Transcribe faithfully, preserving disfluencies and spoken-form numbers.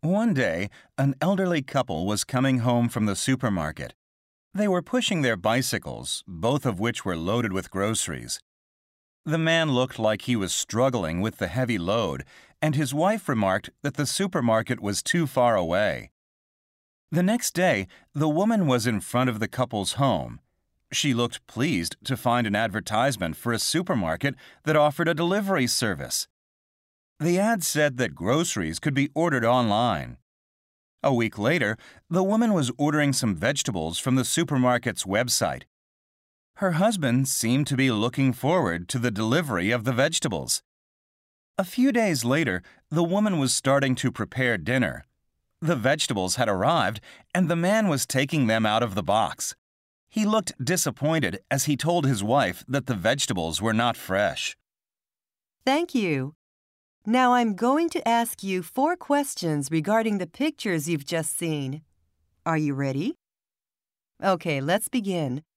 One day, an elderly couple was coming home from the supermarket. They were pushing their bicycles, both of which were loaded with groceries. The man looked like he was struggling with the heavy load, and his wife remarked that the supermarket was too far away. The next day, the woman was in front of the couple's home. She looked pleased to find an advertisement for a supermarket that offered a delivery service. The ad said that groceries could be ordered online. A week later, the woman was ordering some vegetables from the supermarket's website. Her husband seemed to be looking forward to the delivery of the vegetables. A few days later, the woman was starting to prepare dinner. The vegetables had arrived, and the man was taking them out of the box. He looked disappointed as he told his wife that the vegetables were not fresh. Thank you. Now I'm going to ask you four questions regarding the pictures you've just seen. Are you ready? Okay, let's begin.